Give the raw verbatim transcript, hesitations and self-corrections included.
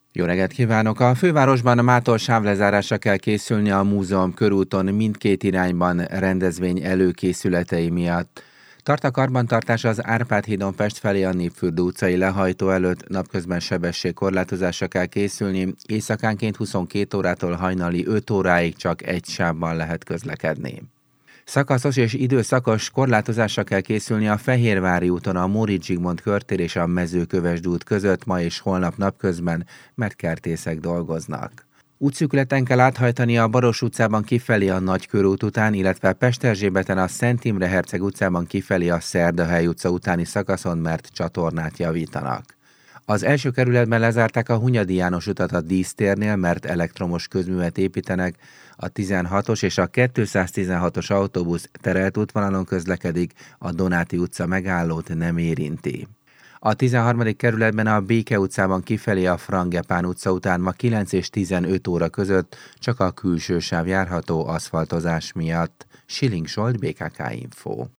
Jó reggelt kívánok! A fővárosban mától sávlezárásra kell készülni a múzeum körúton mindkét irányban rendezvény előkészületei miatt. Tart a karbantartás az Árpád hídon Pest felé a Népfürdő utcai lehajtó előtt, napközben sebességkorlátozásra kell készülni, éjszakánként huszonkét órától hajnali öt óráig csak egy sávban lehet közlekedni. Szakaszos és időszakos korlátozásra kell készülni a Fehérvári úton a Móricz Zsigmond körtér és a Mezőkövesd út között ma és holnap napközben, mert kertészek dolgoznak. Útszűkületen kell áthajtani a Baros utcában kifelé a Nagykörút után, illetve Pesterzsébeten a Szent Imre Herceg utcában kifelé a Szerdahely utca utáni szakaszon, mert csatornát javítanak. Az első kerületben lezárták a Hunyadi János utat a Dísztérnél, mert elektromos közművet építenek, a tizenhatos és a kétszáztizenhatos autóbusz terelt útvonalon közlekedik, a Donáti utca megállót nem érinti. A tizenharmadik kerületben a Béke utcában kifelé a Frangepán utca után ma kilenc és tizenöt óra között csak a külső sáv járható aszfaltozás miatt. Schilling Zsolt, bé ká ká Info.